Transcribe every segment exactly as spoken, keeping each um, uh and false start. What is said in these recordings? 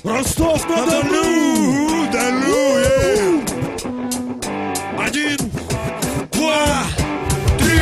Ростов-на-Дону, Дону, yeah. Один, два, три.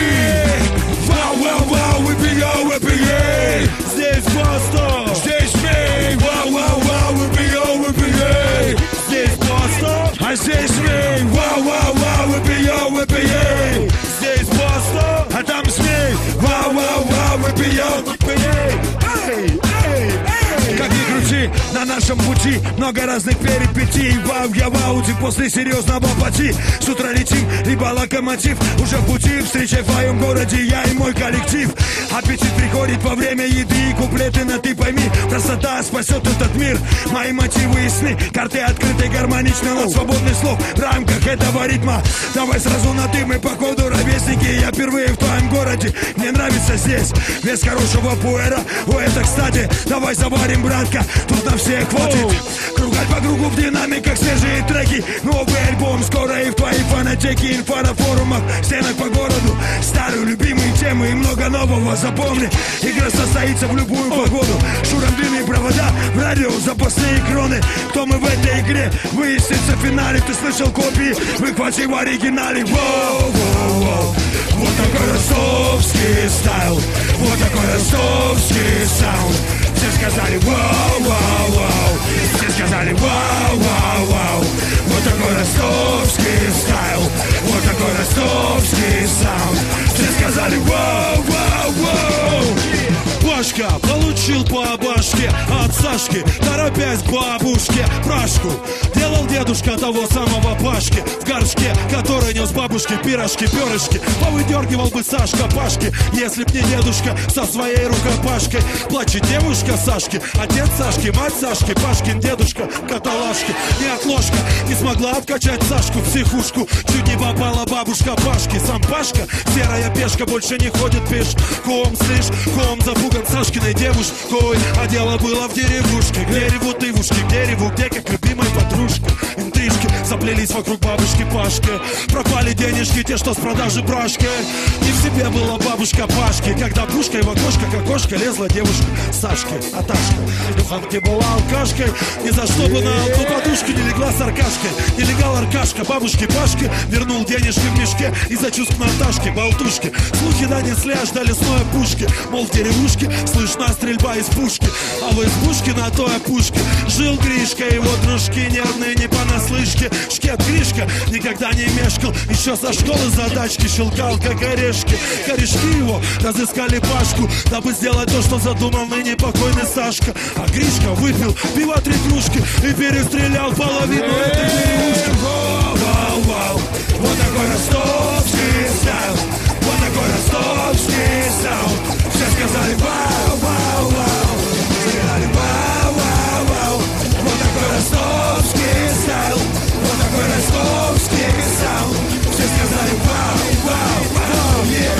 Вау, вау, вау, выпьем, выпьем. Здесь Бостон, здесь мы. Вау, вау, вау, выпьем, выпьем. Здесь Бостон, а здесь мы. Вау, вау, вау, выпьем, выпьем. Здесь Бостон, а там змей. Вау, вау, вау, выпьем, выпьем. Эй, эй, эй. Как ни крути, на нашем пути много разных перипетий. Вау, я в ауте после серьезного пути. С утра летим, либо локомотив. Уже в пути, встречай в твоем городе я и мой коллектив. Аппетит приходит во время еды. Куплеты на ты пойми, красота спасет этот мир. Мои мотивы ясны, карты открыты гармонично. Но свободный слов в рамках этого ритма. Давай сразу на ты, мы походу ровесники. Я впервые в твоем городе, мне нравится здесь. Без хорошего пуэра, о это кстати. Давай заварим, братка, тут на всех хватит. Кругать по кругу в динамиках свежие треки. Новый альбом скоро и в твоей фонотеке. Инфа на форумах, стенах по городу. Старые любимые темы и много нового. Запомни, игра состоится в любую погоду. Шуром длинные провода, в радио запасные кроны. Кто мы в этой игре, выяснится в финале. Ты слышал копии, выхвати в оригинале. Воу, воу, воу. Вот такой ростовский стайл. Вот такой ростовский саунд. Все сказали вау, вау, вау. Все сказали вау, вау, вау. Вот такой ростовский стайл. Вот такой ростовский саунд. Все сказали вау, вау, вау. Пашка получил по башке от Сашки, торопясь к бабушке Прашку. Делал дедушка того самого Пашки в горшке, который нес бабушке пирожки, перышки. Повыдергивал бы Сашка Пашки, если б не дедушка со своей рукопашкой. Плачет девушка Сашки, отец Сашки, мать Сашки, Пашкин дедушка каталажки. Не отложка не смогла откачать Сашку в психушку. Чуть не попала бабушка Пашки. Сам Пашка, серая пешка, больше не ходит пешком. Слышь, ком запуган Сашкиной девушкой, а дело было в деревушке. Где ревут ивушки, где реву, где как любимой подружки. Интрижки заплелись вокруг бабушки Пашки. Пропали денежки, те, что с продажи брашки. Не в себе была бабушка Пашки, когда пушкой в окошко к окошко лезла девушка Сашки. А Ташка Люханки была алкашкой. Ни за что бы на одну подушку не легла с Аркашкой. Не легал Аркашка бабушке Пашке. Вернул денежки в мешке из-за чувств Наташки, болтушки. Слухи донесли аж до лесной опушки. Мол, в деревушке слышна стрельба из пушки. А в избушке на той опушке жил Гришка. Его дружки нервные не понаслышке. Шкет Гришка никогда не мешкал. Еще со школы задачки щелкал, как орешки. Корешки его разыскали Пашку, дабы сделать то, что задумал ныне покойный Сашка. А Гришка выпил пиво три кружки и перестрелял половину этой деревушки. Вау, вау, вау. Вот такой ростовский стайл. Вот такой ростовский саунд. Все сказали вау, вау, вау. Сказали вау, вау, вау. Вот такой ростовский стайл. Вот такой ростовский саунд. Все сказали вау, вау, вау, yeah.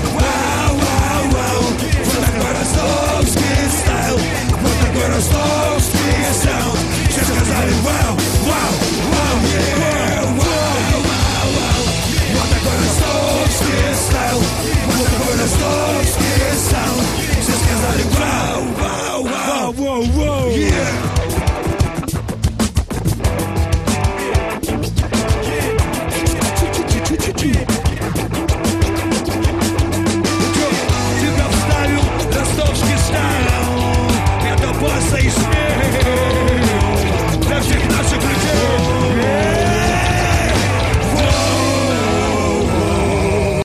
Вау, вау, вау. Вот такой ростовский стайл. Вот такой ростовский саунд. Все сказали вау, вау, вау, yeah. Вау, вау, вау. Вот такой ростовский стайл. Вот такой ростовский саунд. Все сказали вау, вау, вау, вау, вау, yeah.